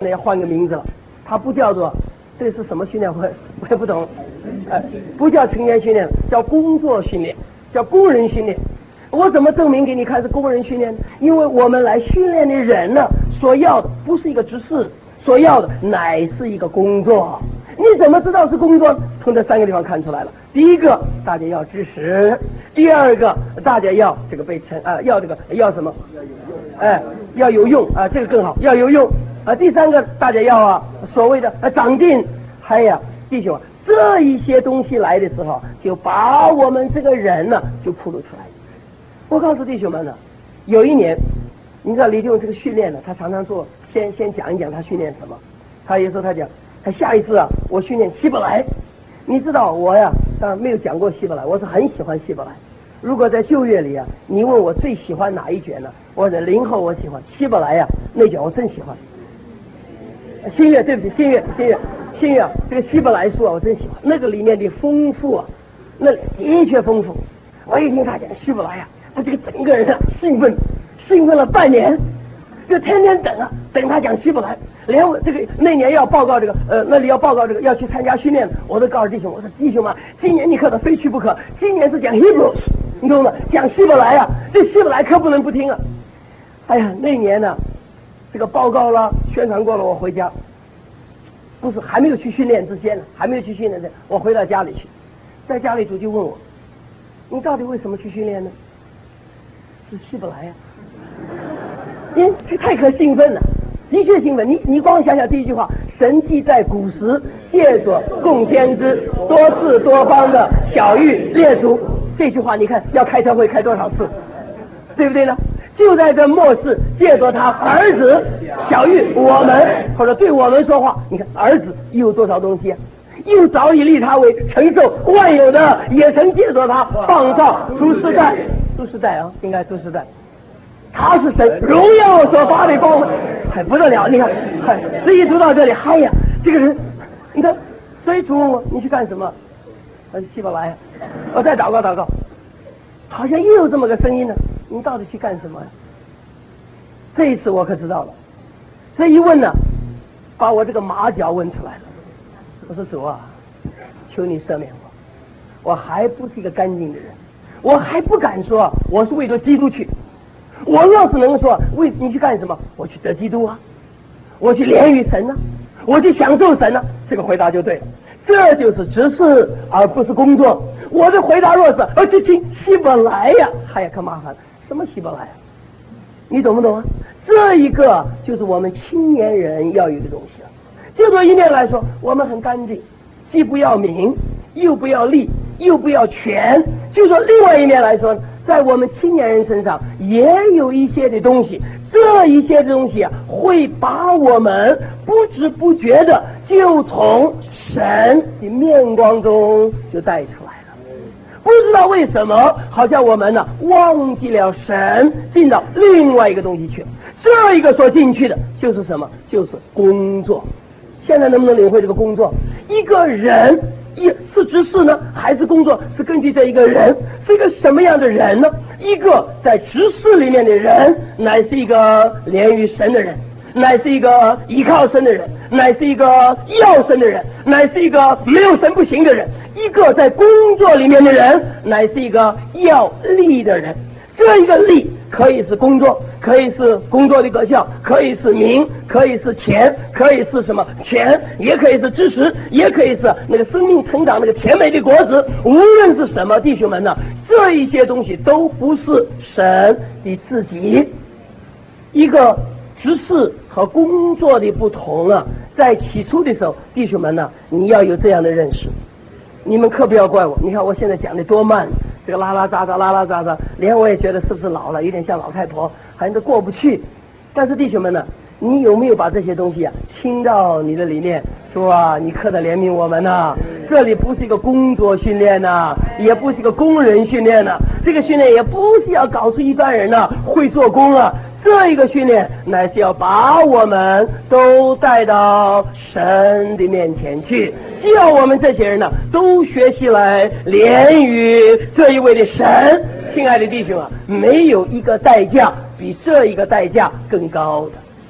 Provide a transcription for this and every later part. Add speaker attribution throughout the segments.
Speaker 1: 要换个名字了，它不叫做这是什么训练，我也不懂，不叫成员训练，叫工作训练，叫工人训练。我怎么证明给你看是工人训练呢？因为我们来训练的人呢，所要的不是一个知识，所要的乃是一个工作。你怎么知道是工作？从这三个地方看出来了。第一个，大家要知识；第二个，大家要这个被称要这个要什么？要有用啊，这个更好，要有用啊。第三个，大家要所谓的长进。还有弟兄，这一些东西来的时候，就把我们这个人呢就暴露出来。我告诉弟兄们呢，有一年，你知道李弟兄这个训练呢，他常常做，先讲一讲他训练什么。他有时候他讲，他下一次我训练希伯来。你知道我当然没有讲过希伯来，我是很喜欢希伯来。如果在旧约里你问我最喜欢哪一卷呢？我的0后我喜欢希伯来那卷我真喜欢。新约对不起，新约这个希伯来书我真喜欢，那个里面的丰富那的确丰富。我一听他讲希伯来他这个整个人兴奋了半年，就天天等他讲希伯来。连我这个那年要报告这个那里要报告这个要去参加训练，我都告诉弟兄，我说弟兄们，今年你可非去不可，今年是讲 Hebrews， 你懂吗？讲希伯来这希伯来可不能不听啊。哎呀，那年呢，这个报告了，宣传过了，我回家，不是还没有去训练之前呢，我回到家里去，在家里主就问我，你到底为什么去训练呢？是希伯来这太可兴奋了。的确兴奋，你光想想第一句话，神既在古时借着供先知多次多方的晓谕列祖，这句话你看要开特会开多少次，对不对呢？就在这末世借着他儿子晓谕我们，或者对我们说话。你看儿子又有多少东西又早已立他为承受万有的，也曾借着他创造诸世代应该诸世代。他是神荣耀所发的光，还不得了！你看，这一读到这里，嗨呀，这个人，你看，所以主问我你去干什么？希伯来，我再祷告，好像又有这么个声音呢。你到底去干什么？这一次我可知道了，这一问呢，把我这个马脚问出来了。我说主求你赦免我还不是一个干净的人，我还不敢说我是为了基督去。我要是能说为你去干什么，我去得基督我去连于神我去享受神这个回答就对了。这就是知识而不是工作。我的回答若是去听希伯来哎呀可麻烦了，什么希伯来你懂不懂这一个就是我们青年人要有的东西就说一面来说，我们很干净，既不要名，又不要利，又不要权。就说另外一面来说，在我们青年人身上也有一些的东西，这一些的东西会把我们不知不觉的就从神的面光中就带出来了。不知道为什么，好像我们忘记了神，进到另外一个东西去了。这一个所进去的就是什么？就是工作。现在能不能领会这个工作？一个人是知识呢，还是工作？是根据这一个人是一个什么样的人呢？一个在知识里面的人，乃是一个连于神的人，乃是一个依靠神的人，乃是一个要神的人，乃是一个没有神不行的人。一个在工作里面的人，乃是一个要利的人。这一个利可以是工作，可以是工作的果效，可以是名，可以是钱，可以是什么权，也可以是知识，也可以是那个生命成长那个甜美的果子。无论是什么，弟兄们这一些东西都不是神的自己。一个知识和工作的不同在起初的时候，弟兄们你要有这样的认识。你们可不要怪我，你看我现在讲的多慢，这个拉拉杂杂，连我也觉得是不是老了，有点像老太婆，好像都过不去。但是弟兄们你有没有把这些东西听到你的里面？说你可得怜悯我们这里不是一个工作训练也不是一个工人训练这个训练也不是要告诉一般人会做工这一个训练乃是要把我们都带到神的面前去，需要我们这些人都学习来连于这一位的神。亲爱的弟兄没有一个代价比这一个代价更高的。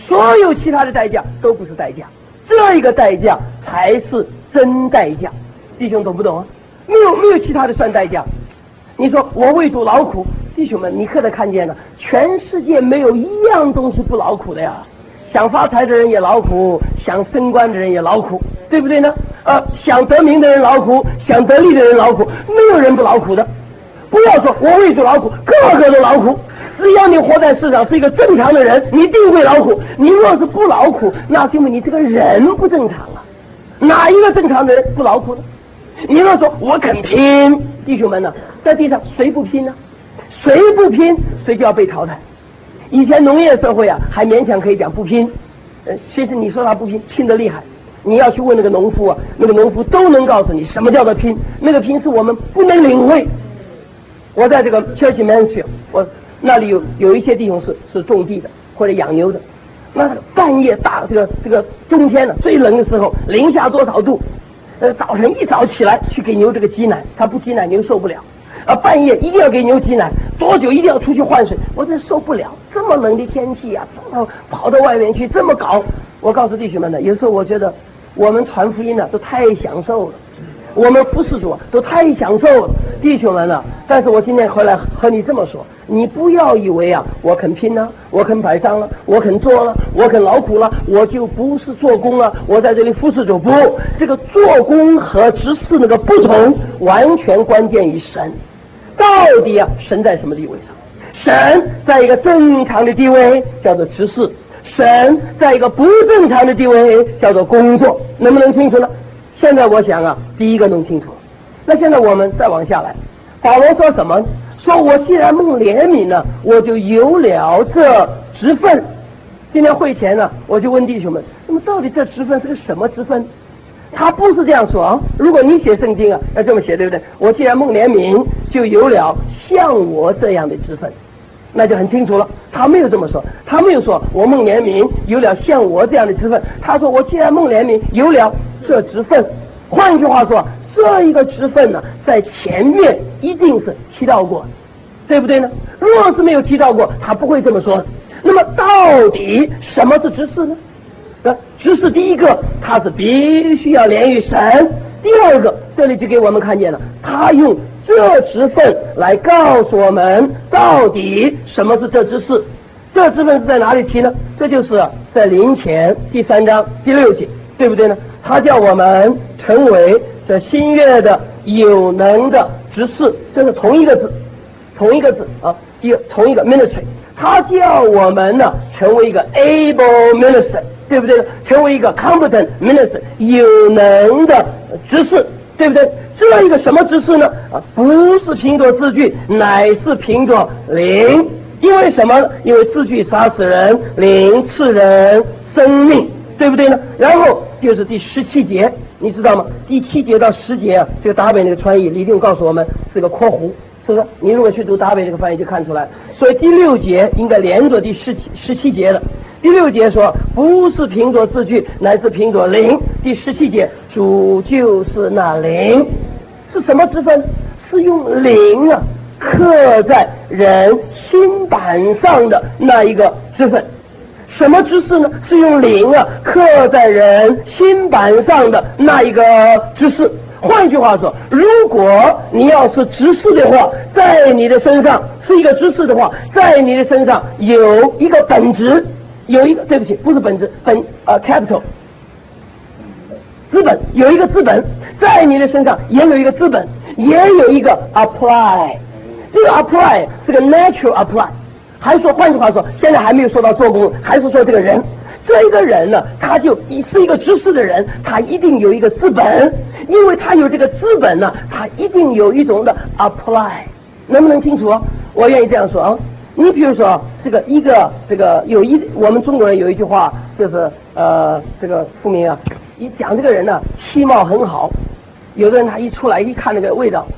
Speaker 1: 所有其他的代价都不是代价，这一个代价才是真代价。弟兄懂不懂啊？没有其他的算代价。你说我为主劳苦，弟兄们，你可得看见了，全世界没有一样东西不劳苦的呀。想发财的人也劳苦，想升官的人也劳苦，对不对呢？想得名的人劳苦，想得利的人劳苦，没有人不劳苦的。不要说我为主劳苦，个个都劳苦。只要你活在世上是一个正常的人，你定会劳苦。你若是不劳苦，那是因为你这个人不正常啊。哪一个正常的人不劳苦呢？你若说我肯拼，弟兄们呢，在地上谁不拼呢？谁不拼，谁就要被淘汰。以前农业社会啊，还勉强可以讲不拼，其实你说他不拼，拼得厉害。你要去问那个农夫啊，那个农夫都能告诉你什么叫做拼。那个拼是我们不能领会。我在这个 Church Mansfield， 我那里有一些弟兄是种地的或者养牛的，那半夜这个冬天呢，最冷的时候，零下多少度，早晨一早起来去给牛这个挤奶，他不挤奶牛受不了。半夜一定要给牛挤奶，多久一定要出去换水，我真受不了。这么冷的天气啊，跑到外面去这么搞。我告诉弟兄们呢，有时候我觉得我们传福音呢都太享受了，我们服侍主都太享受了，弟兄们呢。但是我今天回来和你这么说，你不要以为啊，我肯拼了，我肯摆上了，我肯做了，我肯劳苦了，我就不是做工了，我在这里服侍主。不，这个做工和执事那个不同，完全关键于神。到底啊，神在什么地位上？神在一个正常的地位叫做执事，神在一个不正常的地位叫做工作。能不能清楚呢？现在我想啊，第一个弄清楚。那现在我们再往下来，保罗说什么？说我既然蒙怜悯呢，我就有了这职分。今天会前呢，我就问弟兄们，那么到底这职分是个什么职分？他不是这样说啊！如果你写圣经啊，要这么写，对不对？我既然蒙怜悯，就有了像我这样的职分，那就很清楚了。他没有这么说，他没有说我蒙怜悯有了像我这样的职分，他说我既然蒙怜悯有了这职分。换句话说，这一个职分呢，在前面一定是提到过，对不对呢？若是没有提到过，他不会这么说。那么到底什么是执事呢？执事第一个，他是必须要连于神；第二个，这里就给我们看见了，他用这职分来告诉我们到底什么是这职事。这职分是在哪里提呢？这就是在林前第3章第6节，对不对呢？他叫我们成为这新约的有能的执事，这是同一个字啊，同一个 ministry。他叫我们呢成为一个 able minister， 对不对？成为一个 competent minister， 有能的执事，对不对？这一个什么执事呢？不是凭着字句，乃是凭着灵。因为什么？因为字句杀死人，灵赐人生命，对不对呢？然后就是第17节，你知道吗？第7节到10节啊，这个达北那个传译李定告诉我们是个括弧。是不是？你如果去读达北这个翻译就看出来，所以第6节应该连着第17节的。第6节说不是凭着字句，乃是凭着灵。第17节主就是那灵，是什么之分？是用灵啊刻在人心板上的那一个之分。什么之事呢？是用灵啊刻在人心板上的那一个之事。换句话说，如果你要是执事的话，在你的身上是一个执事的话，在你的身上有一个本质，有一个对不起，不是本质，capital 资本，有一个资本，在你的身上也有一个资本，也有一个 apply。这个 apply 是个 natural apply， 还说换句话说，现在还没有说到做工，还是说这个人。这个人呢，他就是一个知识的人，他一定有一个资本，因为他有这个资本呢，他一定有一种的 apply， 能不能清楚？我愿意这样说啊。你比如说这个我们中国人有一句话，就是这个富民啊，一讲这个人呢，气貌很好，有的人他一出来一看那个味道，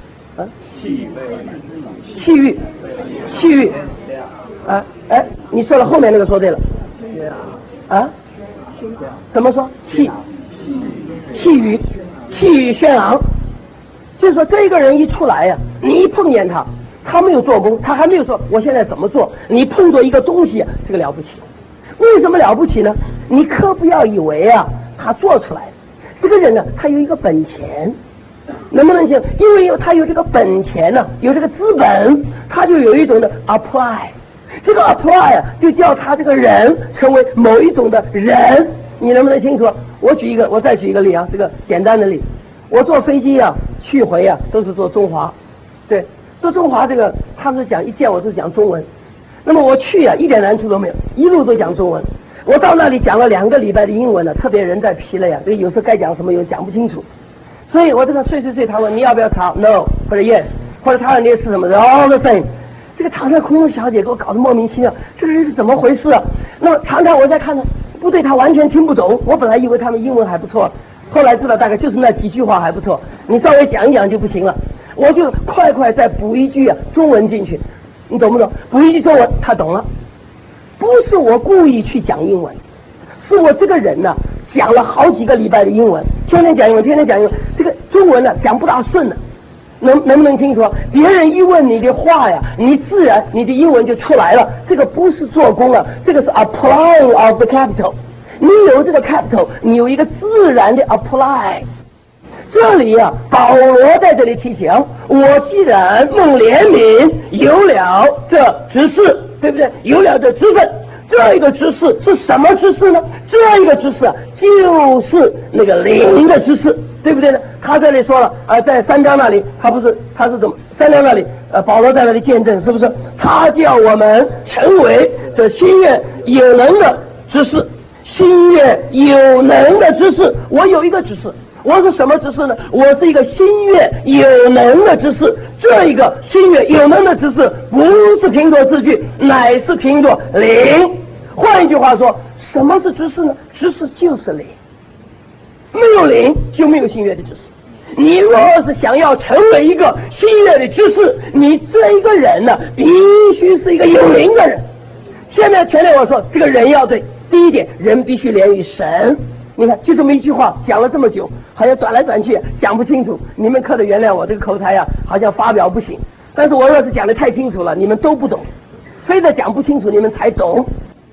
Speaker 1: 气郁，你说了后面那个说对了。怎么说？气宇轩昂，就是说这个人一出来呀，你一碰见他，他没有做工，他还没有说我现在怎么做，你碰着一个东西，这个了不起。 为什么了不起呢？你可不要以为啊，他做出来的这个人呢，他有一个本钱，能不能行？因为他有这个本钱呢，有这个资本，他就有一种的 apply。这个 apply 啊，就叫他这个人成为某一种的人，你能不能清楚？我再举一个例啊，这个简单的例，我坐飞机啊，去回啊都是坐中华，对，坐中华这个他们讲一见我就讲中文，那么我去啊一点难处都没有，一路都讲中文。我到那里讲了2个礼拜的英文呢，特别人在疲累啊，这有时候该讲什么又讲不清楚，所以我这个睡，他问你要不要查 ，no 或者 yes， 或者他问你是什么 ，all the same。这个常常空中小姐给我搞得莫名其妙，这个人是怎么回事啊？那么常常我在看呢，不对，他完全听不懂。我本来以为他们英文还不错，后来知道大概就是那几句话还不错，你稍微讲一讲就不行了。我就快再补一句啊中文进去，你懂不懂？补一句中文，他懂了。不是我故意去讲英文，是我这个人呢讲了好几个礼拜的英文，天天讲英文，这个中文呢讲不大顺了。能不能清楚？别人一问你的话呀，你自然你的英文就出来了。这个不是做工啊，这个是 applying of the capital。你有这个 capital， 你有一个自然的 apply。这里啊，保罗在这里提醒我，既然孟怜悯有了这执事，对不对？有了这职分，这一个执事是什么执事呢？这一个执事啊，就是那个灵的执事。对不对呢？他这里说了在3章那里，他是怎么？3章那里保罗在那里见证，是不是？他叫我们成为这心愿有能的执事，心愿有能的执事。我有一个执事，我是什么执事呢？我是一个心愿有能的执事。这一个心愿有能的执事，不是凭着字句，乃是凭着灵。换一句话说，什么是执事呢？执事就是灵。没有灵就没有新约的知识。你若是想要成为一个新约的知识，你这一个人呢，必须是一个有灵的人。前面我说这个人要对，第一点，人必须连于神。你看就这么一句话讲了这么久，好像转来转去讲不清楚，你们可得原谅我这个口才好像发表不行。但是我若是讲得太清楚了，你们都不懂，非得讲不清楚你们才懂。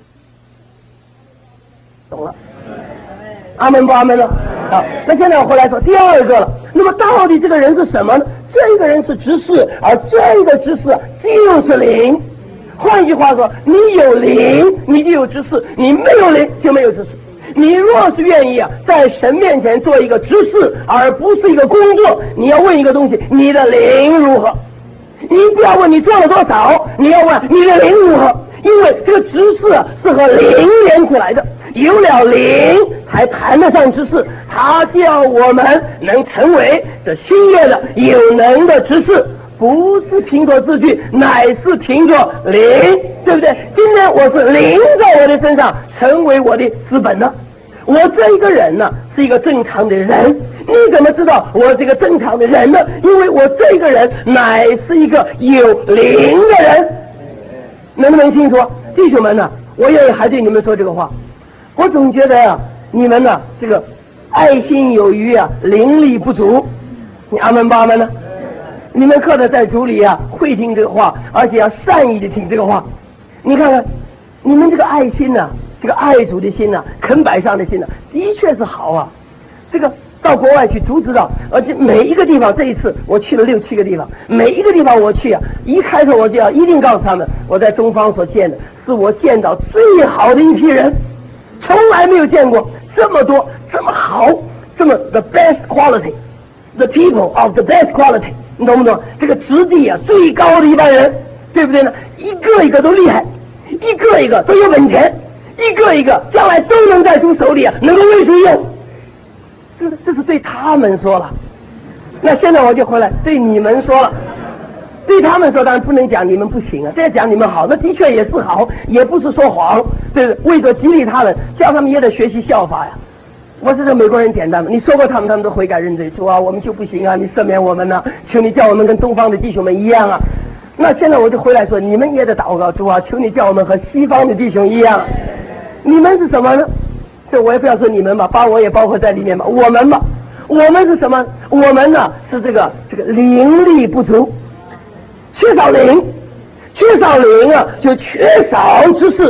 Speaker 1: 懂了，阿门不阿门呢？好，那现在我回来说第二个了。那么到底这个人是什么呢？这个人是执事，而这个执事就是灵。换句话说，你有灵，你就有执事；你没有灵，就没有执事。你若是愿意在神面前做一个执事，而不是一个工作，你要问一个东西：你的灵如何？你不要问你做了多少，你要问你的灵如何？因为这个执事是和灵连起来的。有了灵才谈得上执事，他叫我们能成为这新约的有能的执事，不是凭着字句，乃是凭着灵，对不对？今天我是灵在我的身上成为我的资本呢。我这一个人呢是一个正常的人，你怎么知道我这个正常的人呢？因为我这个人乃是一个有灵的人。能不能清楚？弟兄们呢，我也还对你们说这个话。我总觉得你们呢这个爱心有余灵力不足。你阿门不阿门呢？你们课的在主里会听这个话，而且要善意的听这个话。你看看你们这个爱心呢，这个爱主的心呢，肯摆上的心呢，的确是好这个到国外去都知道，而且每一个地方，这一次我去了6、7个地方，每一个地方我去一开头我就要一定告诉他们，我在东方所见的是我见到最好的一批人。从来没有见过这么多这么好这么 the best quality the people of the best quality， 你懂不懂？这个质地最高的一帮人，对不对呢？一个一个都厉害，一个一个都有本钱，一个一个将来都能在主手里能够为主用。这是对他们说了。那现在我就回来对你们说了。对他们说当然不能讲你们不行这样讲你们好，那的确也是好，也不是说谎，对不对？为着激励他们，叫他们也得学习效法我是这美国人简单的，你说过他们都悔改认罪，主我们就不行你赦免我们求你叫我们跟东方的弟兄们一样那现在我就回来说，你们也得祷告，主求你叫我们和西方的弟兄一样。你们是什么呢？这我也不要说你们吧，把我也包括在里面吧。我们吧，我们是什么？我们呢是这个灵力不足。缺少灵就缺少知识，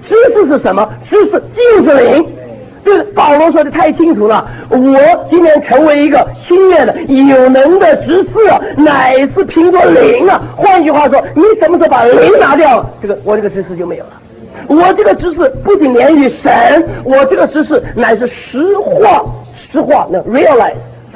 Speaker 1: 知识是什么？知识就是灵。这保罗说的太清楚了，我今天成为一个新约的有能的执事，乃是凭着灵啊。换句话说，你什么时候把灵拿掉了，我这个执事就没有了。我这个执事不仅连于神，我这个执事乃是实化那 realize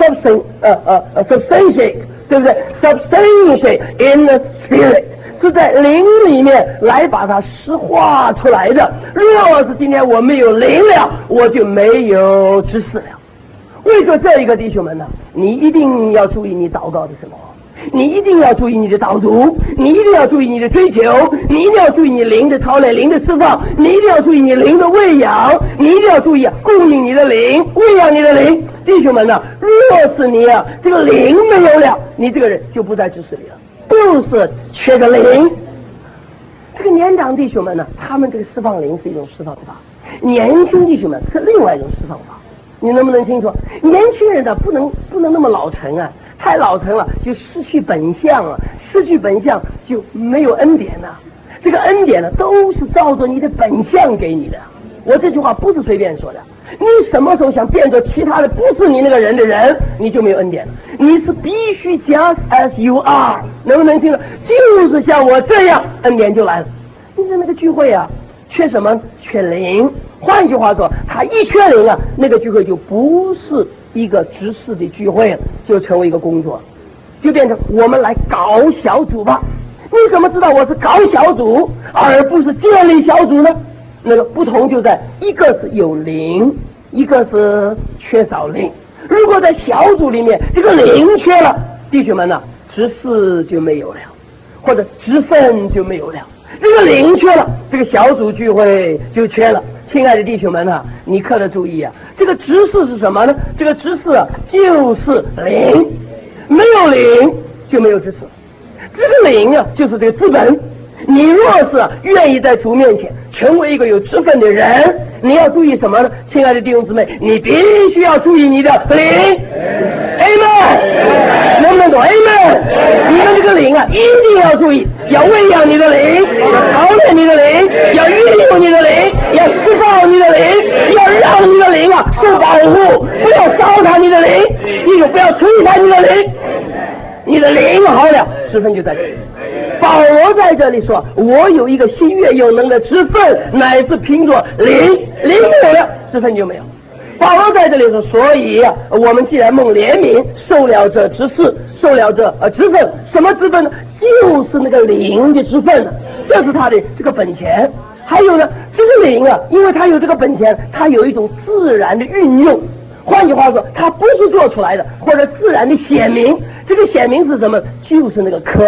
Speaker 1: substantiate 对不对 substantiate in the spirit， 是在灵里面来把它实化出来的。若是今天我没有灵了，我就没有知识了。为着这一个弟兄们呢，你一定要注意你祷告的生活，你一定要注意你的导读，你一定要注意你的追求，你一定要注意你灵的操练，灵的释放，你一定要注意你灵的喂养，你一定要注意供应你的灵，喂养你的灵。弟兄们呢，若是你这个灵没有了，你这个人就不在知识里了，就是缺个灵。这个年长弟兄们呢，他们这个释放灵是一种释放法，年轻弟兄们是另外一种释放法。你能不能清楚？年轻人呢，不能那么老成啊，太老成了就失去本相了，失去本相就没有恩典了。这个恩典呢，都是照着你的本相给你的。我这句话不是随便说的，你什么时候想变成其他的不是你那个人的人，你就没有恩典了。你是必须 just as you are， 能不能听到？就是像我这样，恩典就来了。你说那个聚会啊，缺什么？缺灵。换句话说，他一缺灵啊，那个聚会就不是一个执事的聚会了，就成为一个工作，就变成我们来搞小组吧。你怎么知道我是搞小组而不是建立小组呢？那个不同就在一个是有灵，一个是缺少灵。如果在小组里面这个灵缺了，弟兄们呢，执事就没有了，或者职分就没有了。这个灵缺了，这个小组聚会就缺了。亲爱的弟兄们啊，你可得注意啊，这个执事是什么呢？这个执事就是灵，没有灵就没有执事。这个灵啊，就是这个资本。你若是愿意在主面前成为一个有职分的人，你要注意什么呢？亲爱的弟兄姊妹，你必须要注意你的灵。Amen， 能不能懂 ？Amen， 你的这个灵啊，一定要注意，要喂养你的灵，操练你的灵，要运用你的灵，要释放你的灵，要让你的灵啊受保护，不要糟蹋你的灵，你就不要摧残你的灵。你的灵好了，职分就在这里。保罗在这里说，我有一个新约有能的职分，乃是凭着灵，灵没有了，职分就没有。保罗在这里说，所以我们既然蒙怜悯，受了这职事，受了这职分，什么职分呢？就是那个灵的职分呢，这是他的这个本钱。还有呢，这个灵啊，因为他有这个本钱，他有一种自然的运用。换句话说，它不是做出来的，或者自然的显明。这个显明是什么？就是那个刻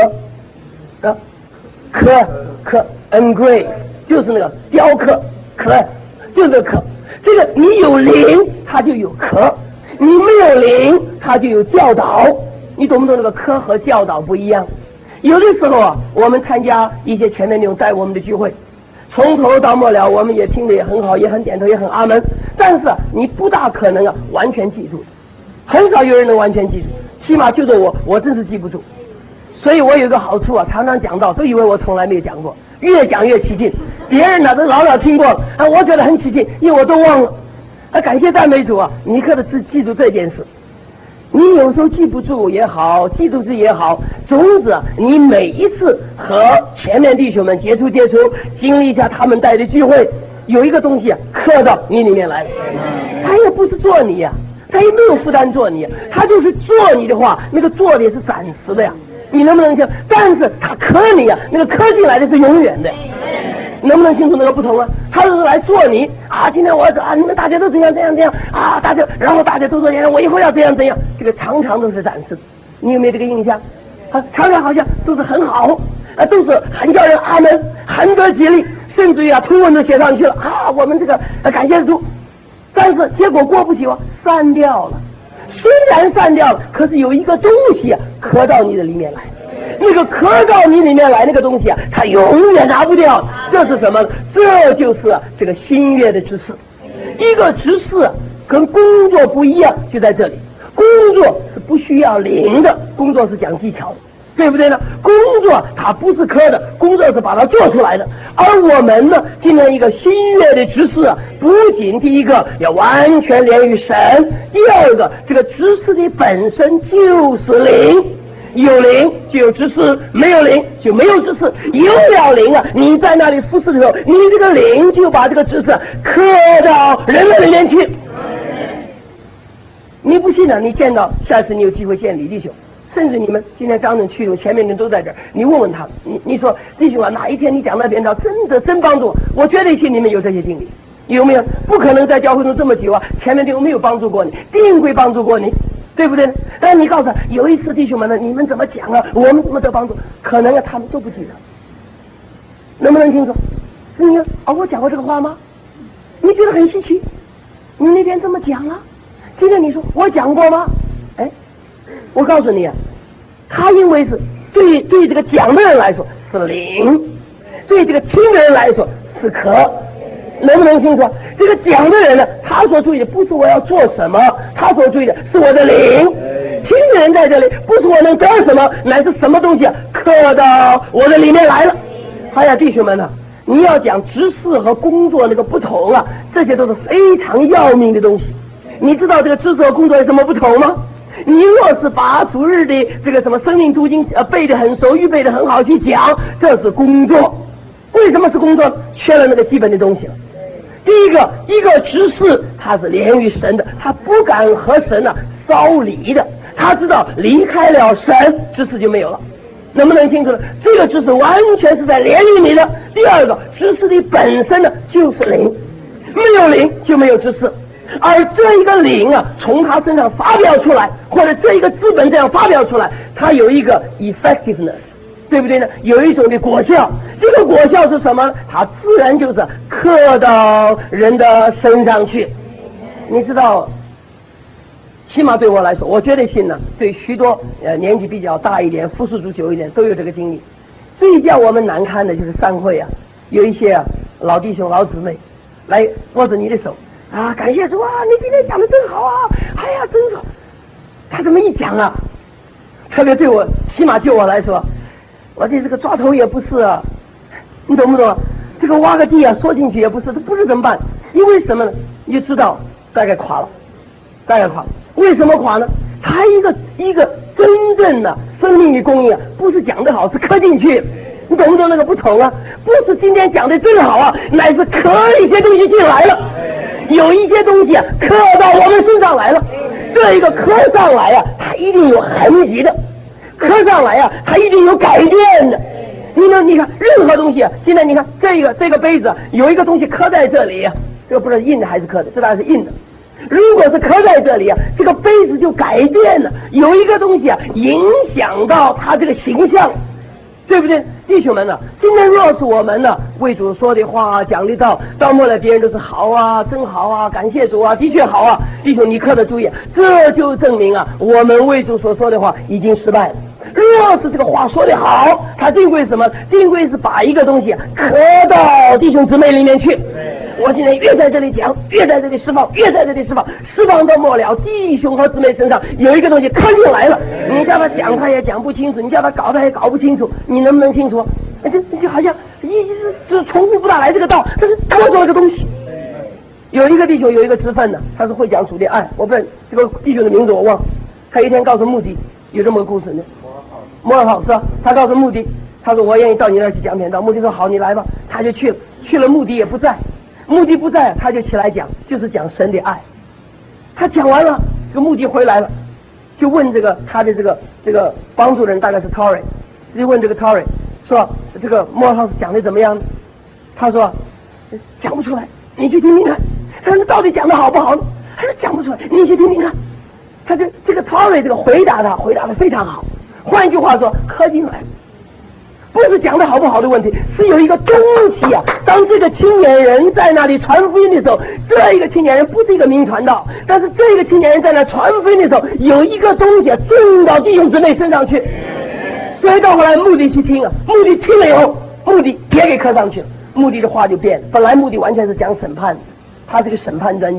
Speaker 1: engrave， 就是那个雕刻刻，就是那个刻。这个你有灵，它就有刻；你没有灵，它就有教导。你懂不懂？那个刻和教导不一样。有的时候啊，我们参加一些前面那种带我们的聚会，从头到末了，我们也听得也很好，也很点头，也很阿门。但是你不大可能完全记住，很少有人能完全记住，起码就着我真是记不住。所以我有一个好处啊，常常讲到都以为我从来没有讲过，越讲越起劲。别人呢都老听过我觉得很起劲，因为我都忘了。感谢赞美主啊，你可得记住这件事。你有时候记不住也好，记住也好，总之你每一次和前面弟兄们接触，经历一下他们带的聚会，有一个东西刻到你里面来了。他也不是做你呀，他也没有负担做你，他就是做你的话，那个做的也是暂时的呀。你能不能听？但是他刻你呀，那个刻进来的是永远的。能不能清楚那个不同啊？他是来做你今天我你们大家都这样然后大家都说我以后要这样，这个常常都是展示。你有没有这个印象？常常好像都是很好，都是很叫人阿门，很得激励，甚至于图文都写上去了我们这个感谢主。但是结果过不久删掉了。虽然删掉了，可是有一个东西刻到你的里面来。那个刻到你里面来那个东西它永远拿不掉。这是什么？这就是这个新约的知识。一个知识跟工作不一样，就在这里。工作是不需要灵的，工作是讲技巧的。 对不对呢？工作它不是科的，工作是把它做出来的。而我们呢，今天一个新约的知识啊，不仅第一个要完全连于神，第二个这个知识的本身就是灵，有灵就有知识，没有灵就没有知识。有了灵啊，你在那里服侍的时候，你这个灵就把这个知识刻到人的里面去。你不信呢？你见到下次你有机会见李弟兄。甚至你们今天张正去了，前面人都在这儿，你问问他，你说弟兄啊，哪一天你讲那篇道真帮助我绝对信你们有这些经历，有没有？不可能在教会中这么久啊，前面就没有帮助过你，定会帮助过你，对不对？但你告诉他，有一次弟兄们呢，你们怎么讲啊，我们怎么得帮助？可能啊，他们都不记得，能不能听说？你啊，我讲过这个话吗？你觉得很稀奇？你那天这么讲了，今天你说我讲过吗？哎。我告诉你啊，他因为是对这个讲的人来说是灵，对这个听的人来说是可，能不能清楚？这个讲的人呢，他所注意的不是我要做什么，他所注意的是我的灵。听的人在这里不是我能得什么，乃是什么东西刻到我的里面来了。哎呀，弟兄们呢，你要讲知识和工作那个不同啊，这些都是非常要命的东西。你知道这个知识和工作有什么不同吗？你若是把主日的这个什么生命途径背得很熟，预备得很好去讲，这是工作。为什么是工作？缺了那个基本的东西了。第一个知识它是连于神的，他不敢和神稍离的，他知道离开了神，知识就没有了。能不能清楚了？这个知识完全是在连于你的。第二个，知识的本身呢就是灵，没有灵就没有知识。而这一个灵啊，从他身上发表出来，或者这一个资本这样发表出来，它有一个 effectiveness， 对不对呢？有一种的果效，这个果效是什么？它自然就是刻到人的身上去。你知道，起码对我来说，我绝对信呢，对许多年纪比较大一点、服侍主久一点都有这个经历。最叫我们难堪的就是散会啊，有一些老弟兄老姊妹来握着你的手。感谢主啊！你今天讲的真好啊！哎呀，真好！他这么一讲啊，特别对我，起码就我来说，我这个抓头也不是啊，你懂不懂？这个挖个地啊，缩进去也不是，这不是怎么办？因为什么呢？你就知道大概垮了，大概垮了。为什么垮呢？他一个真正的生命的供应啊，不是讲得好，是刻进去。你懂不懂那个不同啊？不是今天讲的真好啊，乃是刻一些东西进来了。有一些东西刻到我们身上来了，这一个刻上来啊，它一定有痕迹的，刻上来啊，它一定有改变的。你看任何东西啊，现在你看这个杯子有一个东西刻在这里，这个不知道印的还是刻的，这当然是印的。如果是刻在这里啊，这个杯子就改变了，有一个东西啊影响到它这个形象，对不对？弟兄们呢，今天若是我们呢为主说的话讲的到末了别人都是好啊，真好啊，感谢主啊，的确好啊，弟兄你可得注意，这就证明啊我们为主所说的话已经失败了。若是这个话说的好，他定规什么？定规是把一个东西刻到弟兄姊妹里面去。我现在越在这里讲，越在这里释放，越在这里释放，释放到末了，弟兄和姊妹身上有一个东西看进来了。你叫他讲，他也讲不清楚；你叫他搞，他也搞不清楚。你能不能清楚？这好像一直重复不大来这个道，这是多少个东西？有一个弟兄有一个职分呢，他是会讲主的爱，我不知道这个弟兄的名字我忘了。他一天告诉目的，有这么个故事呢。摩尔好是吧？他告诉目的，他说我愿意到你那儿去讲篇道。目的说好，你来吧。他就去了，去了目的也不在。目的不在，他就起来讲，就是讲神的爱。他讲完了，这个目的回来了，就问他的这个帮助人，大概是 Tory， 就问这个 Tory 说这个莫尔浩斯讲的怎么样？他说讲不出来，你去听听看。他说到底讲的好不好？他说讲不出来，你去听听看。他这个 Tory 这个回答的非常好。换一句话说，刻进来。不是讲的好不好的问题，是有一个东西啊。当这个青年人在那里传福音的时候，这一个青年人不是一个名传道，但是这个青年人在那传福音的时候，有一个东西啊进到弟兄姊妹身上去。所以到后来目的去听啊，目的听了以后，目的也给刻上去了，目的的话就变了。本来目的完全是讲审判，他是个审判专家，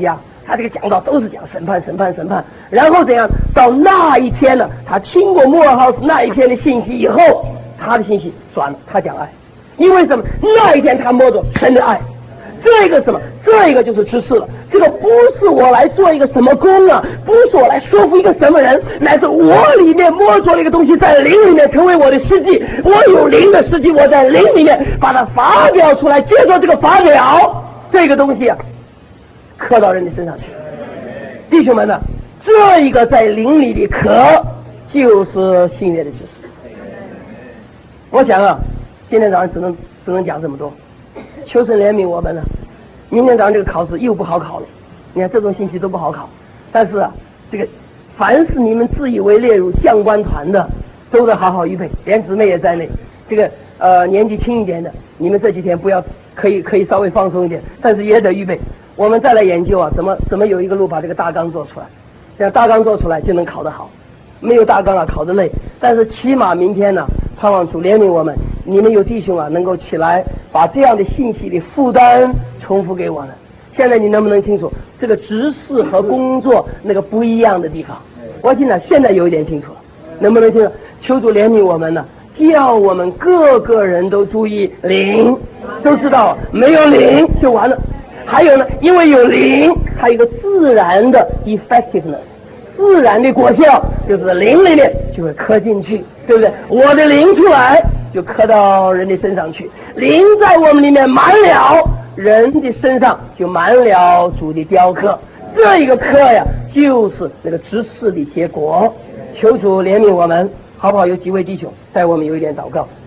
Speaker 1: 他这个讲道都是讲审判，然后怎样？到那一天呢，他听过莫尔浩斯那一天的信息以后，他的信息转了，他讲爱，因为什么？那一天他摸着神的爱，这个什么？这个就是知识了。这个不是我来做一个什么功啊，不是我来说服一个什么人，乃是我里面摸着了一个东西，在灵里面成为我的实际。我有灵的实际，我在灵里面把它发表出来，接着这个发表这个东西啊，刻到人的身上去。弟兄们呢，这一个在灵里的刻就是新约的知识。我想啊，今天早上只能讲这么多。求神怜悯我们呢。明天早上这个考试又不好考了，你看这种信息都不好考。但是啊，这个凡是你们自以为列入将官团的，都得好好预备，连姊妹也在内。这个年纪轻一点的，你们这几天不要可以稍微放松一点，但是也得预备。我们再来研究啊，怎么有一个路把这个大纲做出来，这样大纲做出来就能考得好。没有大纲啊，考得累。但是起码明天呢，盼望主怜悯我们，你们有弟兄啊，能够起来把这样的信息的负担重复给我们。现在你能不能清楚这个执事和工作那个不一样的地方？我现在有一点清楚了，能不能清楚？求主怜悯我们呢，叫我们各个人都注意灵，都知道没有灵就完了。还有呢，因为有灵，它有一个自然的 effectiveness。自然的果效就是灵里面就会刻进去，对不对？我的灵出来就刻到人的身上去，灵在我们里面满了，人的身上就满了主的雕刻。这一个刻呀，就是那个执事的结果。求主怜悯我们，好不好？有几位弟兄带我们有一点祷告。